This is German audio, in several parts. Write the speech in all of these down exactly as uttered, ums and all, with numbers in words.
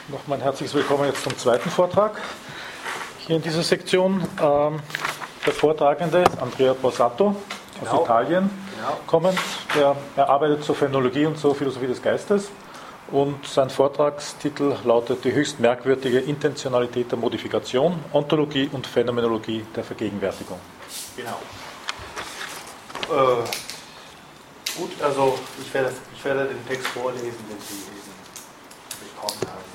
Nochmal ein herzliches Willkommen jetzt zum zweiten Vortrag hier in dieser Sektion. Ähm, der Vortragende ist Andrea Borsato aus genau. Italien Genau. kommend. Der, er arbeitet zur Phänomenologie und zur Philosophie des Geistes und sein Vortragstitel lautet Die höchst merkwürdige Intentionalität der Modifikation, Ontologie und Phänomenologie der Vergegenwärtigung. Genau. Äh, gut, also ich werde, ich werde den Text vorlesen, den Sie lesen bekommen haben.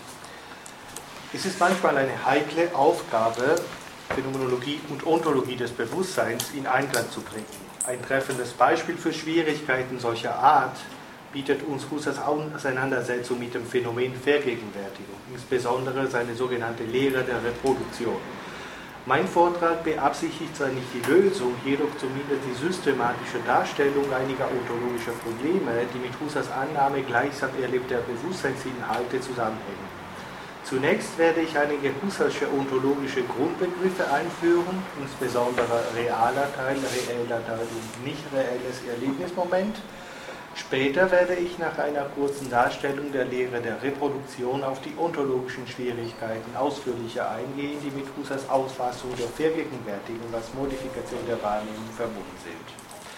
Es ist manchmal eine heikle Aufgabe, Phänomenologie und Ontologie des Bewusstseins in Einklang zu bringen. Ein treffendes Beispiel für Schwierigkeiten solcher Art bietet uns Husserls Auseinandersetzung mit dem Phänomen Vergegenwärtigung, insbesondere seine sogenannte Lehre der Reproduktion. Mein Vortrag beabsichtigt zwar nicht die Lösung, jedoch zumindest die systematische Darstellung einiger ontologischer Probleme, die mit Husserls Annahme gleichsam erlebter Bewusstseinsinhalte zusammenhängen. Zunächst werde ich einige Husserlsche ontologische Grundbegriffe einführen, insbesondere realer Teil, reeller Teil und nicht reelles Erlebnismoment. Später werde ich nach einer kurzen Darstellung der Lehre der Reproduktion auf die ontologischen Schwierigkeiten ausführlicher eingehen, die mit Husserls Auffassung der Vergegenwärtigung als Modifikation der Wahrnehmung verbunden sind.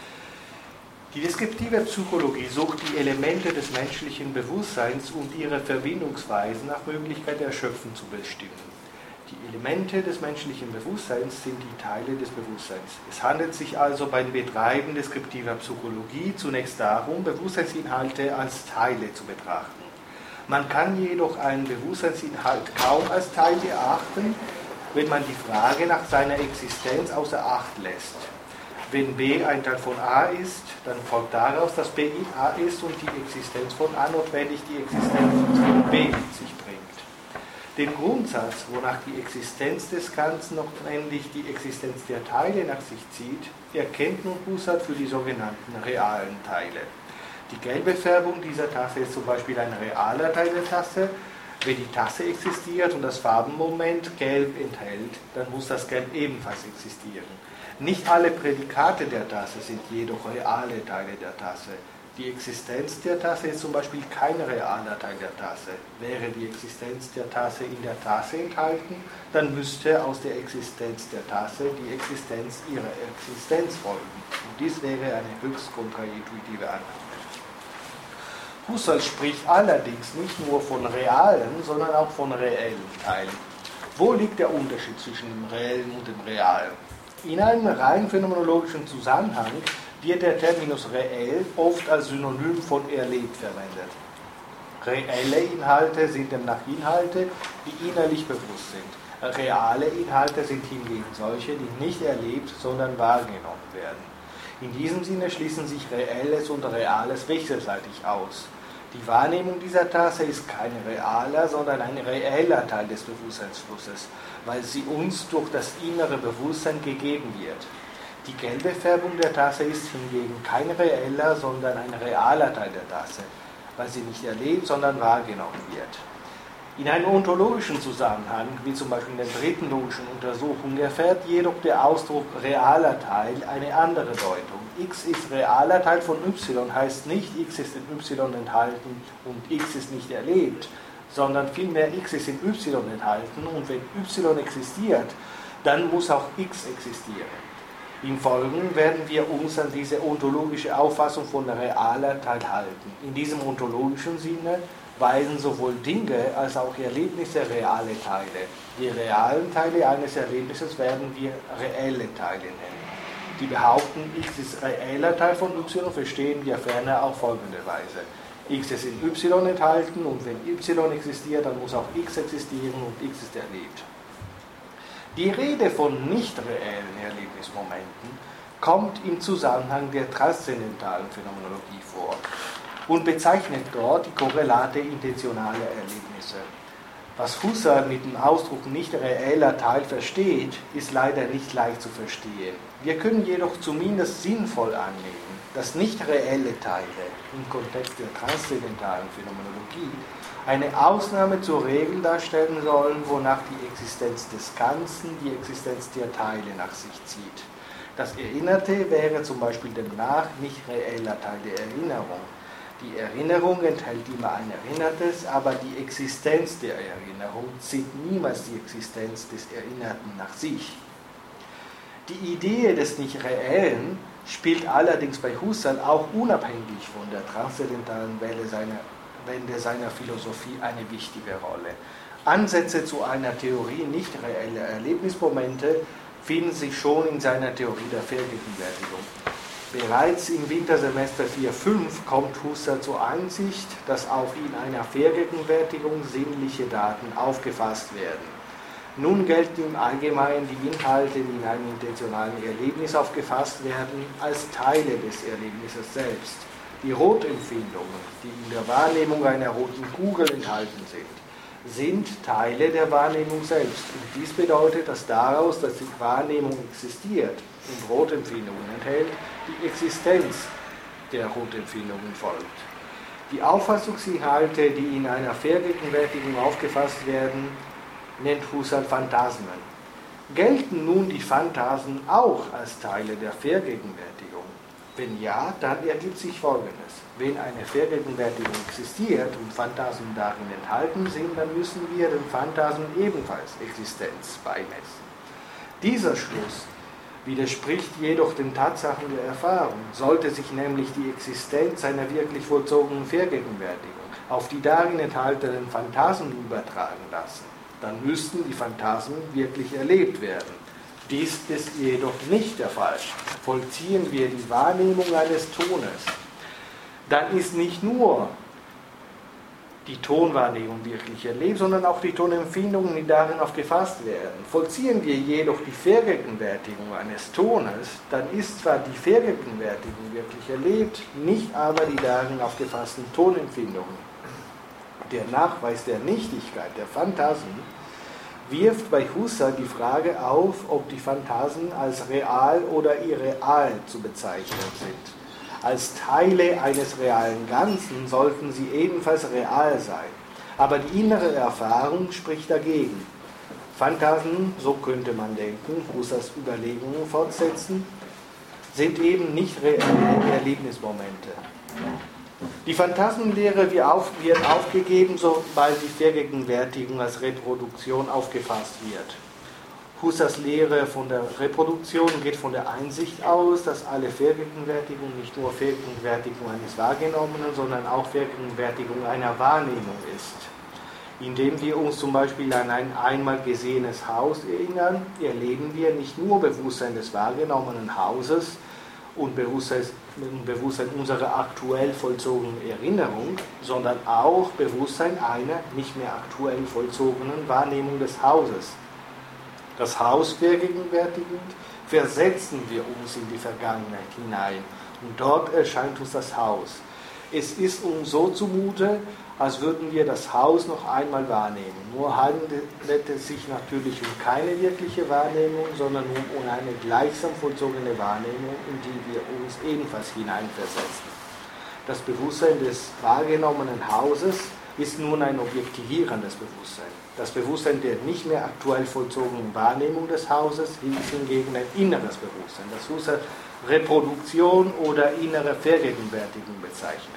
Die deskriptive Psychologie sucht die Elemente des menschlichen Bewusstseins und ihre Verbindungsweisen nach Möglichkeit erschöpfen zu bestimmen. Die Elemente des menschlichen Bewusstseins sind die Teile des Bewusstseins. Es handelt sich also beim Betreiben deskriptiver Psychologie zunächst darum, Bewusstseinsinhalte als Teile zu betrachten. Man kann jedoch einen Bewusstseinsinhalt kaum als Teil erachten, wenn man die Frage nach seiner Existenz außer Acht lässt. Wenn B ein Teil von A ist, dann folgt daraus, dass B in A ist und die Existenz von A notwendig die Existenz von B mit sich bringt. Den Grundsatz, wonach die Existenz des Ganzen notwendig die Existenz der Teile nach sich zieht, erkennt nun Husserl für die sogenannten realen Teile. Die gelbe Färbung dieser Tasse ist zum Beispiel ein realer Teil der Tasse. Wenn die Tasse existiert und das Farbenmoment gelb enthält, dann muss das Gelb ebenfalls existieren. Nicht alle Prädikate der Tasse sind jedoch reale Teile der Tasse. Die Existenz der Tasse ist zum Beispiel kein realer Teil der Tasse. Wäre die Existenz der Tasse in der Tasse enthalten, dann müsste aus der Existenz der Tasse die Existenz ihrer Existenz folgen. Und dies wäre eine höchst kontraintuitive Annahme. Husserl spricht allerdings nicht nur von realen, sondern auch von reellen Teilen. Wo liegt der Unterschied zwischen dem Reellen und dem Realen? In einem rein phänomenologischen Zusammenhang wird der Terminus reell oft als Synonym von erlebt verwendet. Reelle Inhalte sind demnach Inhalte, die innerlich bewusst sind. Reale Inhalte sind hingegen solche, die nicht erlebt, sondern wahrgenommen werden. In diesem Sinne schließen sich Reelles und Reales wechselseitig aus. Die Wahrnehmung dieser Tasse ist kein realer, sondern ein reeller Teil des Bewusstseinsflusses, weil sie uns durch das innere Bewusstsein gegeben wird. Die gelbe Färbung der Tasse ist hingegen kein reeller, sondern ein realer Teil der Tasse, weil sie nicht erlebt, sondern wahrgenommen wird. In einem ontologischen Zusammenhang, wie zum Beispiel in der dritten logischen Untersuchung, erfährt jedoch der Ausdruck realer Teil eine andere Deutung. X ist realer Teil von Y heißt nicht, X ist in Y enthalten und X ist nicht erlebt, sondern vielmehr X ist in Y enthalten und wenn Y existiert, dann muss auch X existieren. Im Folgenden werden wir uns an diese ontologische Auffassung von realer Teil halten. In diesem ontologischen Sinne weisen sowohl Dinge als auch Erlebnisse reale Teile. Die realen Teile eines Erlebnisses werden wir reelle Teile nennen. Die behaupten, X ist reeller Teil von Y, verstehen wir ferner auf folgende Weise. X ist in Y enthalten und wenn Y existiert, dann muss auch X existieren und X ist erlebt. Die Rede von nicht reellen Erlebnismomenten kommt im Zusammenhang der transzendentalen Phänomenologie vor und bezeichnet dort die korrelate intentionale Erlebnisse. Was Husserl mit dem Ausdruck nicht reeller Teil versteht, ist leider nicht leicht zu verstehen. Wir können jedoch zumindest sinnvoll annehmen, dass nicht reelle Teile im Kontext der transzendentalen Phänomenologie eine Ausnahme zur Regel darstellen sollen, wonach die Existenz des Ganzen die Existenz der Teile nach sich zieht. Das Erinnerte wäre zum Beispiel demnach nicht reeller Teil der Erinnerung. Die Erinnerung enthält immer ein Erinnertes, aber die Existenz der Erinnerung zieht niemals die Existenz des Erinnerten nach sich. Die Idee des Nicht-Reellen spielt allerdings bei Husserl auch unabhängig von der transzendentalen Welle seiner, Wende seiner Philosophie eine wichtige Rolle. Ansätze zu einer Theorie nicht reeller Erlebnismomente finden sich schon in seiner Theorie der Vergegenwärtigung. Bereits im Wintersemester vier fünf kommt Husserl zur Einsicht, dass auch in einer Vergegenwärtigung sinnliche Daten aufgefasst werden. Nun gelten im Allgemeinen die Inhalte, die in einem intentionalen Erlebnis aufgefasst werden, als Teile des Erlebnisses selbst. Die Rotempfindungen, die in der Wahrnehmung einer roten Kugel enthalten sind, sind Teile der Wahrnehmung selbst. Und dies bedeutet, dass daraus, dass die Wahrnehmung existiert und Rotempfindungen enthält, die Existenz der Rotempfindungen folgt. Die Auffassungsinhalte, die in einer Vergegenwärtigung aufgefasst werden, nennt Husserl Phantasmen. Gelten nun die Phantasmen auch als Teile der Vergegenwärtigung? Wenn ja, dann ergibt sich Folgendes. Wenn eine Vergegenwärtigung existiert und Phantasmen darin enthalten sind, dann müssen wir den Phantasmen ebenfalls Existenz beimessen. Dieser Schluss widerspricht jedoch den Tatsachen der Erfahrung, sollte sich nämlich die Existenz einer wirklich vollzogenen Vergegenwärtigung auf die darin enthaltenen Phantasmen übertragen lassen, dann müssten die Phantasmen wirklich erlebt werden. Dies ist jedoch nicht der Fall. Vollziehen wir die Wahrnehmung eines Tones, dann ist nicht nur die Tonwahrnehmung wirklich erlebt, sondern auch die Tonempfindungen, die darin aufgefasst werden. Vollziehen wir jedoch die Vergegenwärtigung eines Tones, dann ist zwar die Vergegenwärtigung wirklich erlebt, nicht aber die darin aufgefassten Tonempfindungen. Der Nachweis der Nichtigkeit der Phantasmen wirft bei Husserl die Frage auf, ob die Phantasmen als real oder irreal zu bezeichnen sind. Als Teile eines realen Ganzen sollten sie ebenfalls real sein. Aber die innere Erfahrung spricht dagegen. Phantasmen, so könnte man denken, Husserls Überlegungen fortsetzen, sind eben nicht reelle Erlebnismomente. Die Phantasmenlehre wird aufgegeben, sobald die Vergegenwärtigung als Reproduktion aufgefasst wird. Husserls Lehre von der Reproduktion geht von der Einsicht aus, dass alle Vergegenwärtigung nicht nur Vergegenwärtigung eines Wahrgenommenen, sondern auch Vergegenwärtigung einer Wahrnehmung ist. Indem wir uns zum Beispiel an ein einmal gesehenes Haus erinnern, erleben wir nicht nur Bewusstsein des wahrgenommenen Hauses und Bewusstsein, Bewusstsein unserer aktuell vollzogenen Erinnerung, sondern auch Bewusstsein einer nicht mehr aktuell vollzogenen Wahrnehmung des Hauses. Das Haus vergegenwärtigend, versetzen wir uns in die Vergangenheit hinein und dort erscheint uns das Haus. Es ist uns so zumute, als würden wir das Haus noch einmal wahrnehmen. Nur handelt es sich natürlich um keine wirkliche Wahrnehmung, sondern um eine gleichsam vollzogene Wahrnehmung, in die wir uns ebenfalls hineinversetzen. Das Bewusstsein des wahrgenommenen Hauses ist nun ein objektivierendes Bewusstsein. Das Bewusstsein der nicht mehr aktuell vollzogenen Wahrnehmung des Hauses ist hingegen ein inneres Bewusstsein, das Husserl Reproduktion oder innere Vergegenwärtigung bezeichnet.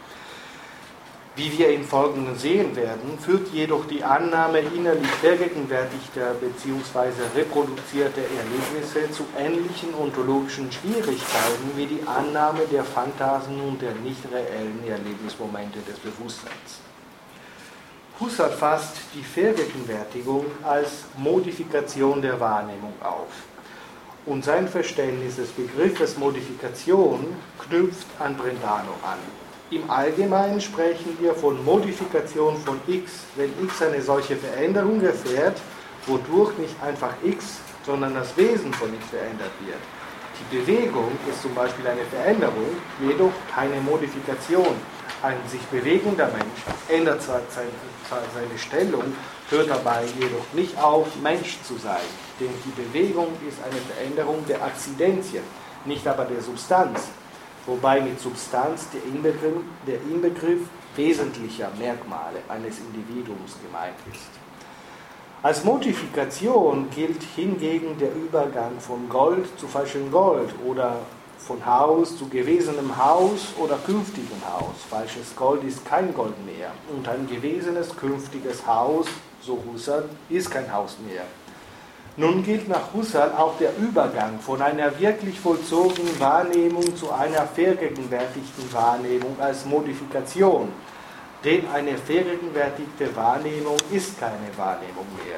Wie wir im Folgenden sehen werden, führt jedoch die Annahme innerlich vergegenwärtigter bzw. reproduzierter Erlebnisse zu ähnlichen ontologischen Schwierigkeiten wie die Annahme der Phantasmen und der nicht reellen Erlebnismomente des Bewusstseins. Husserl fasst die Vergegenwärtigung als Modifikation der Wahrnehmung auf. Und sein Verständnis des Begriffes Modifikation knüpft an Brentano an. Im Allgemeinen sprechen wir von Modifikation von x, wenn x eine solche Veränderung erfährt, wodurch nicht einfach x, sondern das Wesen von x verändert wird. Die Bewegung ist zum Beispiel eine Veränderung, jedoch keine Modifikation. Ein sich bewegender Mensch ändert zwar seine Stellung, hört dabei jedoch nicht auf, Mensch zu sein. Denn die Bewegung ist eine Veränderung der Akzidentien, nicht aber der Substanz. Wobei mit Substanz der Inbegriff, der Inbegriff wesentlicher Merkmale eines Individuums gemeint ist. Als Modifikation gilt hingegen der Übergang von Gold zu falschem Gold oder von Haus zu gewesenem Haus oder künftigem Haus. Falsches Gold ist kein Gold mehr. Und ein gewesenes künftiges Haus, so Husserl, ist kein Haus mehr. Nun gilt nach Husserl auch der Übergang von einer wirklich vollzogenen Wahrnehmung zu einer vergegenwärtigten Wahrnehmung als Modifikation. Denn eine vergegenwärtigte Wahrnehmung ist keine Wahrnehmung mehr.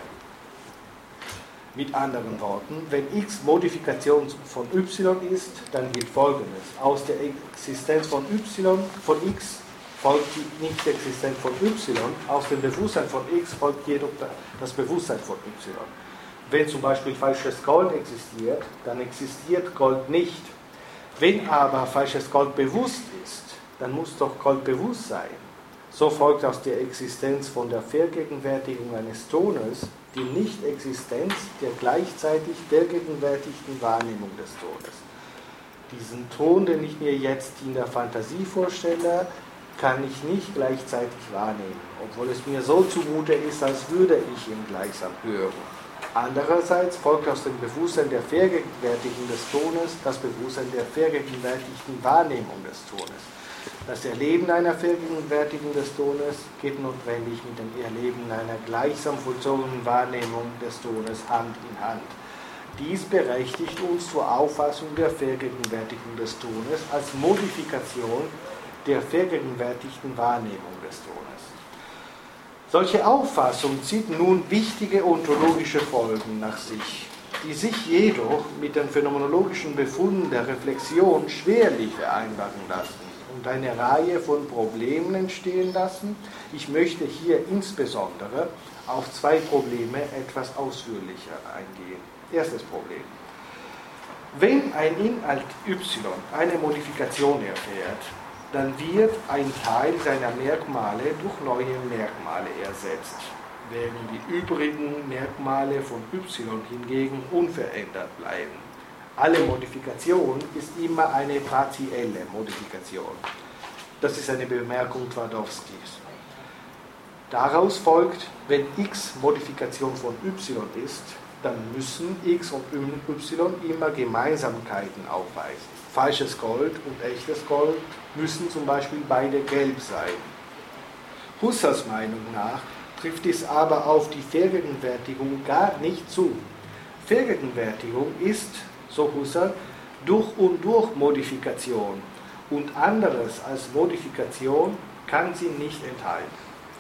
Mit anderen Worten, wenn x Modifikation von y ist, dann gilt Folgendes. Aus der Existenz von y, von x, folgt die Nicht-Existenz von y, aus dem Bewusstsein von x folgt jedoch das Bewusstsein von y. Wenn zum Beispiel falsches Gold existiert, dann existiert Gold nicht. Wenn aber falsches Gold bewusst ist, dann muss doch Gold bewusst sein. So folgt aus der Existenz von der Vergegenwärtigung eines Tones die Nicht-Existenz der gleichzeitig vergegenwärtigten Wahrnehmung des Tones. Diesen Ton, den ich mir jetzt in der Fantasie vorstelle, kann ich nicht gleichzeitig wahrnehmen, obwohl es mir so zumute ist, als würde ich ihn gleichsam hören. Andererseits folgt aus dem Bewusstsein der Vergegenwärtigung des Tones das Bewusstsein der vergegenwärtigten Wahrnehmung des Tones. Das Erleben einer Vergegenwärtigung des Tones geht notwendig mit dem Erleben einer gleichsam vollzogenen Wahrnehmung des Tones Hand in Hand. Dies berechtigt uns zur Auffassung der Vergegenwärtigung des Tones als Modifikation der vergegenwärtigten Wahrnehmung des Tones. Solche Auffassung zieht nun wichtige ontologische Folgen nach sich, die sich jedoch mit den phänomenologischen Befunden der Reflexion schwerlich vereinbaren lassen und eine Reihe von Problemen entstehen lassen. Ich möchte hier insbesondere auf zwei Probleme etwas ausführlicher eingehen. Erstes Problem. Wenn ein Inhalt y eine Modifikation erfährt, dann wird ein Teil seiner Merkmale durch neue Merkmale ersetzt, während die übrigen Merkmale von y hingegen unverändert bleiben. Alle Modifikation ist immer eine partielle Modifikation. Das ist eine Bemerkung Twardowskis. Daraus folgt, wenn x Modifikation von y ist, dann müssen x und y immer Gemeinsamkeiten aufweisen. Falsches Gold und echtes Gold müssen zum Beispiel beide gelb sein. Husserls Meinung nach trifft dies aber auf die Vergegenwärtigung gar nicht zu. Vergegenwärtigung ist, so Husserl, durch und durch Modifikation und anderes als Modifikation kann sie nicht enthalten.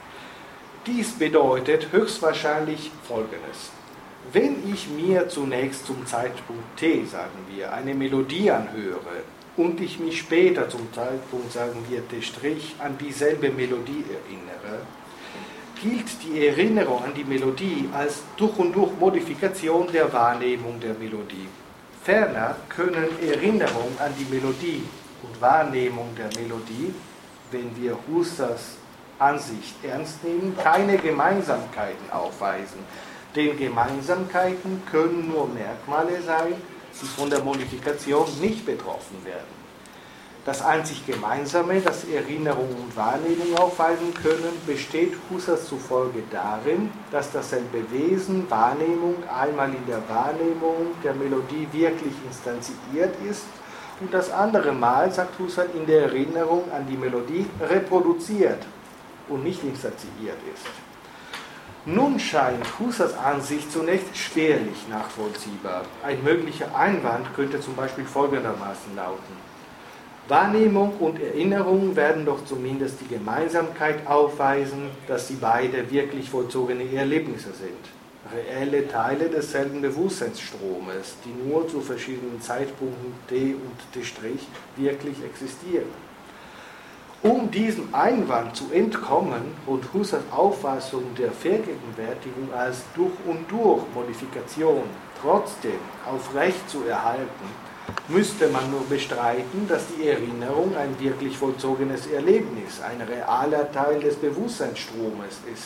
Dies bedeutet höchstwahrscheinlich Folgendes. Wenn ich mir zunächst zum Zeitpunkt t, sagen wir, eine Melodie anhöre und ich mich später zum Zeitpunkt, sagen wir, t', an dieselbe Melodie erinnere, gilt die Erinnerung an die Melodie als durch und durch Modifikation der Wahrnehmung der Melodie. Ferner können Erinnerung an die Melodie und Wahrnehmung der Melodie, wenn wir Husserls Ansicht ernst nehmen, keine Gemeinsamkeiten aufweisen. Denn Gemeinsamkeiten können nur Merkmale sein, die von der Modifikation nicht betroffen werden. Das einzig Gemeinsame, das Erinnerung und Wahrnehmung aufweisen können, besteht Husserls zufolge darin, dass dasselbe Wesen, Wahrnehmung, einmal in der Wahrnehmung der Melodie wirklich instanziert ist und das andere Mal, sagt Husserl, in der Erinnerung an die Melodie reproduziert und nicht instanziert ist. Nun scheint Husserls Ansicht zunächst schwerlich nachvollziehbar. Ein möglicher Einwand könnte zum Beispiel folgendermaßen lauten: Wahrnehmung und Erinnerung werden doch zumindest die Gemeinsamkeit aufweisen, dass sie beide wirklich vollzogene Erlebnisse sind. Reelle Teile desselben Bewusstseinsstromes, die nur zu verschiedenen Zeitpunkten t und t' wirklich existieren. Um diesem Einwand zu entkommen und Husserls Auffassung der Vergegenwärtigung als durch und durch Modifikation trotzdem aufrecht zu erhalten, müsste man nur bestreiten, dass die Erinnerung ein wirklich vollzogenes Erlebnis, ein realer Teil des Bewusstseinsstromes ist.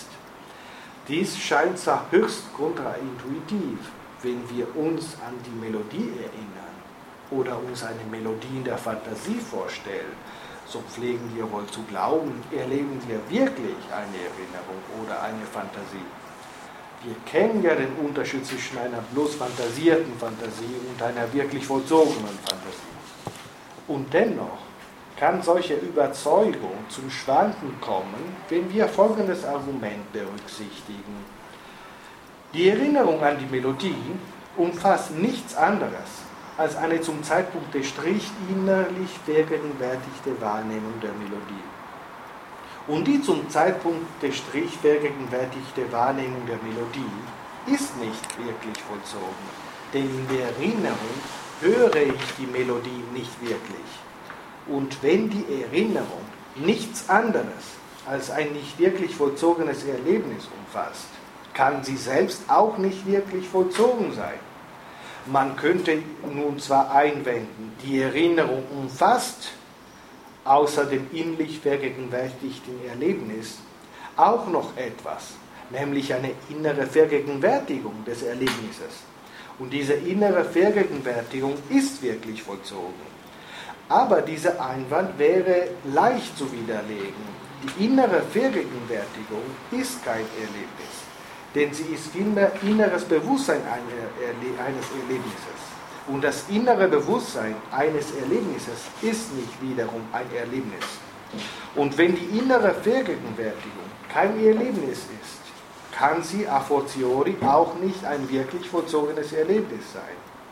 Dies scheint zwar höchst kontraintuitiv, wenn wir uns an die Melodie erinnern oder uns eine Melodie in der Fantasie vorstellen. So pflegen wir wohl zu glauben, erleben wir wirklich eine Erinnerung oder eine Fantasie. Wir kennen ja den Unterschied zwischen einer bloß fantasierten Fantasie und einer wirklich vollzogenen Fantasie. Und dennoch kann solche Überzeugung zum Schwanken kommen, wenn wir folgendes Argument berücksichtigen. Die Erinnerung an die Melodie umfasst nichts anderes als eine zum Zeitpunkt des Strich innerlich vergegenwärtigte Wahrnehmung der Melodie. Und die zum Zeitpunkt des Strich vergegenwärtigte Wahrnehmung der Melodie ist nicht wirklich vollzogen, denn in der Erinnerung höre ich die Melodie nicht wirklich. Und wenn die Erinnerung nichts anderes als ein nicht wirklich vollzogenes Erlebnis umfasst, kann sie selbst auch nicht wirklich vollzogen sein. Man könnte nun zwar einwenden, die Erinnerung umfasst außer dem innerlich vergegenwärtigten Erlebnis auch noch etwas, nämlich eine innere Vergegenwärtigung des Erlebnisses. Und diese innere Vergegenwärtigung ist wirklich vollzogen. Aber dieser Einwand wäre leicht zu widerlegen. Die innere Vergegenwärtigung ist kein Erlebnis, denn sie ist vielmehr inneres Bewusstsein eines Erlebnisses. Und das innere Bewusstsein eines Erlebnisses ist nicht wiederum ein Erlebnis. Und wenn die innere Vergegenwärtigung kein Erlebnis ist, kann sie a fortiori auch nicht ein wirklich vollzogenes Erlebnis sein.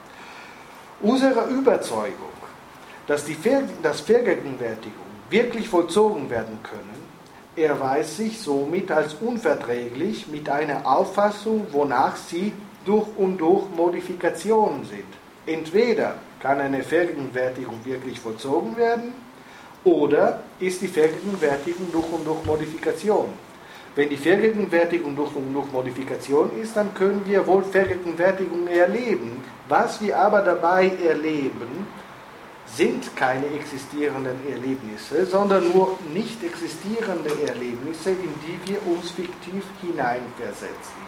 Unsere Überzeugung, dass die Ver- dass Vergegenwärtigung wirklich vollzogen werden können, erweist sich somit als unverträglich mit einer Auffassung, wonach sie durch und durch Modifikationen sind. Entweder kann eine Vergegenwärtigung wirklich vollzogen werden, oder ist die Vergegenwärtigung durch und durch Modifikation. Wenn die Vergegenwärtigung durch und durch Modifikation ist, dann können wir wohl Vergegenwärtigung erleben. Was wir aber dabei erleben, sind keine existierenden Erlebnisse, sondern nur nicht existierende Erlebnisse, in die wir uns fiktiv hineinversetzen.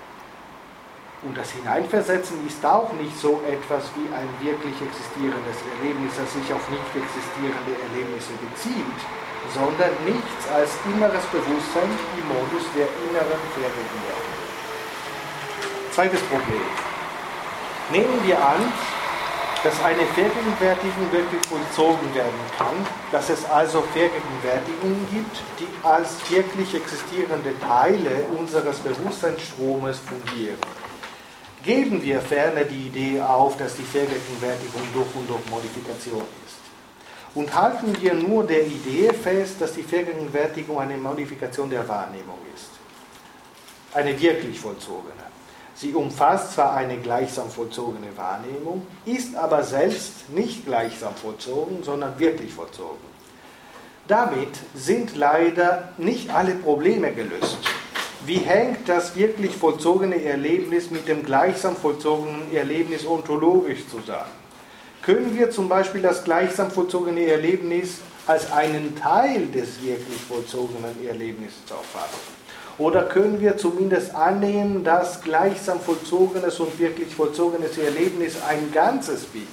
Und das Hineinversetzen ist auch nicht so etwas wie ein wirklich existierendes Erlebnis, das sich auf nicht existierende Erlebnisse bezieht, sondern nichts als inneres Bewusstsein im Modus der inneren Vergegenwärtigung. Zweites Problem. Nehmen wir an, dass eine Vergegenwärtigung wirklich vollzogen werden kann, dass es also Vergegenwärtigungen gibt, die als wirklich existierende Teile unseres Bewusstseinsstromes fungieren. Geben wir ferner die Idee auf, dass die Vergegenwärtigung durch und durch Modifikation ist. Und halten wir nur der Idee fest, dass die Vergegenwärtigung eine Modifikation der Wahrnehmung ist. Eine wirklich vollzogene. Sie umfasst zwar eine gleichsam vollzogene Wahrnehmung, ist aber selbst nicht gleichsam vollzogen, sondern wirklich vollzogen. Damit sind leider nicht alle Probleme gelöst. Wie hängt das wirklich vollzogene Erlebnis mit dem gleichsam vollzogenen Erlebnis ontologisch zusammen? Können wir zum Beispiel das gleichsam vollzogene Erlebnis als einen Teil des wirklich vollzogenen Erlebnisses auffassen? Oder können wir zumindest annehmen, dass gleichsam vollzogenes und wirklich vollzogenes Erlebnis ein Ganzes bieten?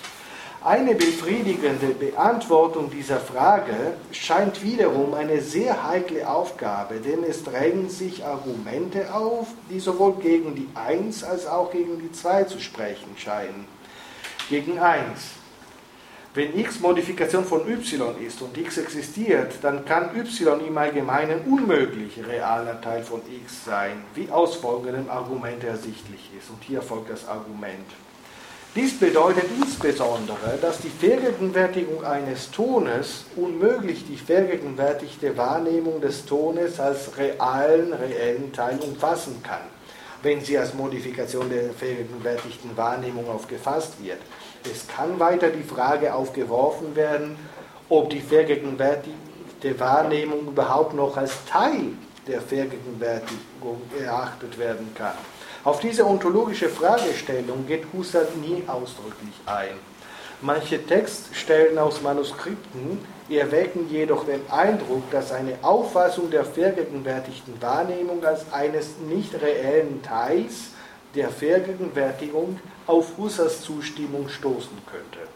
Eine befriedigende Beantwortung dieser Frage scheint wiederum eine sehr heikle Aufgabe, denn es drängen sich Argumente auf, die sowohl gegen die eins als auch gegen die zwei zu sprechen scheinen. Gegen eins. Wenn x Modifikation von y ist und x existiert, dann kann y im Allgemeinen unmöglich realer Teil von x sein, wie aus folgendem Argument ersichtlich ist. Und hier folgt das Argument. Dies bedeutet insbesondere, dass die Vergegenwärtigung eines Tones unmöglich die vergegenwärtigte Wahrnehmung des Tones als realen, reellen Teil umfassen kann, wenn sie als Modifikation der vergegenwärtigten Wahrnehmung aufgefasst wird. Es kann weiter die Frage aufgeworfen werden, ob die vergegenwärtigte Wahrnehmung überhaupt noch als Teil der Vergegenwärtigung erachtet werden kann. Auf diese ontologische Fragestellung geht Husserl nie ausdrücklich ein. Manche Textstellen aus Manuskripten erwecken jedoch den Eindruck, dass eine Auffassung der vergegenwärtigten Wahrnehmung als eines nicht reellen Teils der Vergegenwärtigung auf Husserls Zustimmung stoßen könnte.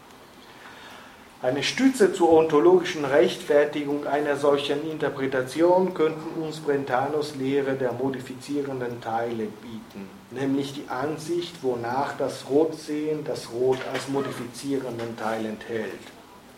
Eine Stütze zur ontologischen Rechtfertigung einer solchen Interpretation könnten uns Brentanos Lehre der modifizierenden Teile bieten, nämlich die Ansicht, wonach das Rotsehen das Rot als modifizierenden Teil enthält.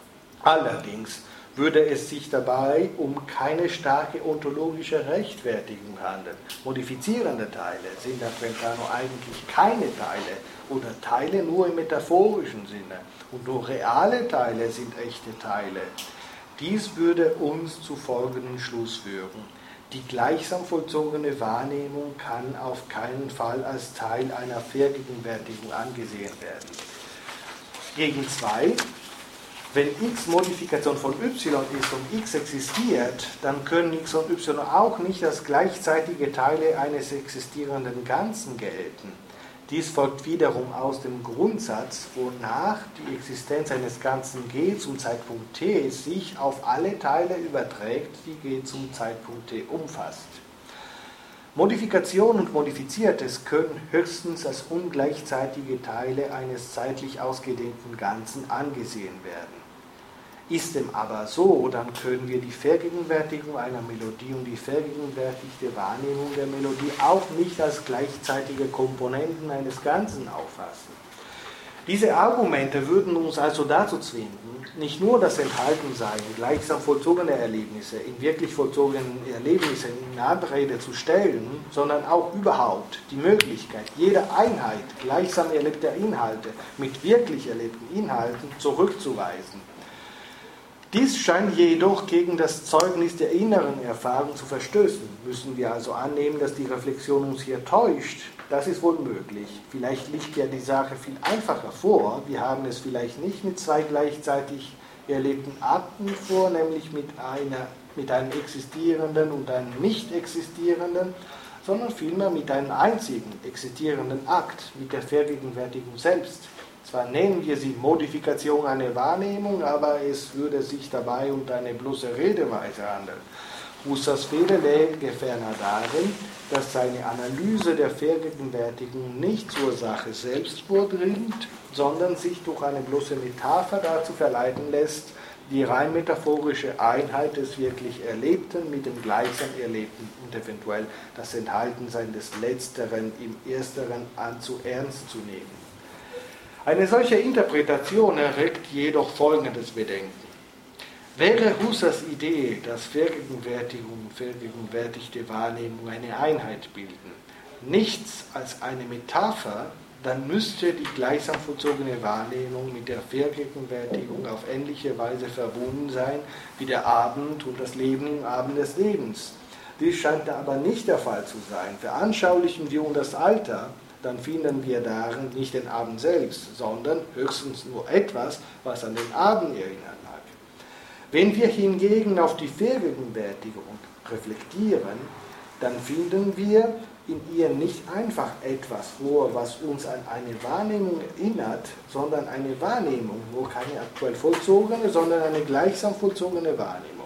Allerdings würde es sich dabei um keine starke ontologische Rechtfertigung handeln. Modifizierende Teile sind nach Brentano eigentlich keine Teile oder Teile nur im metaphorischen Sinne und nur reale Teile sind echte Teile. Dies würde uns zu folgendem Schluss führen. Die gleichsam vollzogene Wahrnehmung kann auf keinen Fall als Teil einer Vergegenwärtigung angesehen werden. Gegen zwei: Wenn x Modifikation von y ist und x existiert, dann können x und y auch nicht als gleichzeitige Teile eines existierenden Ganzen gelten. Dies folgt wiederum aus dem Grundsatz, wonach die Existenz eines Ganzen G zum Zeitpunkt t sich auf alle Teile überträgt, die G zum Zeitpunkt t umfasst. Modifikation und Modifiziertes können höchstens als ungleichzeitige Teile eines zeitlich ausgedehnten Ganzen angesehen werden. Ist dem aber so, dann können wir die Vergegenwärtigung einer Melodie und die vergegenwärtigte Wahrnehmung der Melodie auch nicht als gleichzeitige Komponenten eines Ganzen auffassen. Diese Argumente würden uns also dazu zwingen, nicht nur das Enthaltensein gleichsam vollzogener Erlebnisse in wirklich vollzogenen Erlebnissen in Abrede zu stellen, sondern auch überhaupt die Möglichkeit, jede Einheit gleichsam erlebter Inhalte mit wirklich erlebten Inhalten zurückzuweisen. Dies scheint jedoch gegen das Zeugnis der inneren Erfahrung zu verstößen. Müssen wir also annehmen, dass die Reflexion uns hier täuscht? Das ist wohl möglich. Vielleicht liegt ja die Sache viel einfacher vor. Wir haben es vielleicht nicht mit zwei gleichzeitig erlebten Akten vor, nämlich mit, einer, mit einem existierenden und einem nicht existierenden, sondern vielmehr mit einem einzigen existierenden Akt, mit der Vergegenwärtigung selbst. Zwar nennen wir sie Modifikation einer Wahrnehmung, aber es würde sich dabei um eine bloße Redeweise handeln. Husserls Fehler läge ferner darin, dass seine Analyse der Vergegenwärtigung nicht zur Sache selbst vordringt, sondern sich durch eine bloße Metapher dazu verleiten lässt, die rein metaphorische Einheit des wirklich Erlebten mit dem gleichsam Erlebten und eventuell das Enthaltensein des Letzteren im Ersteren an zu ernst zu nehmen. Eine solche Interpretation erregt jedoch folgendes Bedenken. Wäre Husserls Idee, dass Vergegenwärtigung und vergegenwärtigte Wahrnehmung eine Einheit bilden, nichts als eine Metapher, dann müsste die gleichsam vollzogene Wahrnehmung mit der Vergegenwärtigung auf ähnliche Weise verbunden sein wie der Abend und das Leben im Abend des Lebens. Dies scheint aber nicht der Fall zu sein. Veranschaulichen wir uns das Alter, dann finden wir darin nicht den Abend selbst, sondern höchstens nur etwas, was an den Abend erinnern mag. Wenn wir hingegen auf die Vergegenwärtigung reflektieren, dann finden wir in ihr nicht einfach etwas vor, was uns an eine Wahrnehmung erinnert, sondern eine Wahrnehmung, nur keine aktuell vollzogene, sondern eine gleichsam vollzogene Wahrnehmung.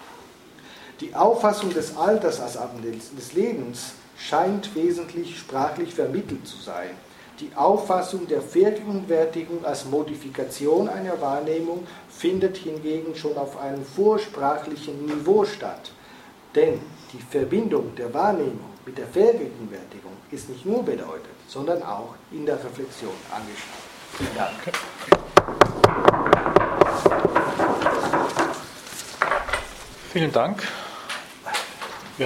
Die Auffassung des Alters als Abend des Lebens scheint wesentlich sprachlich vermittelt zu sein. Die Auffassung der Vergegenwärtigung als Modifikation einer Wahrnehmung findet hingegen schon auf einem vorsprachlichen Niveau statt. Denn die Verbindung der Wahrnehmung mit der Vergegenwärtigung ist nicht nur bedeutet, sondern auch in der Reflexion angeschaut. Vielen Dank. Vielen Dank.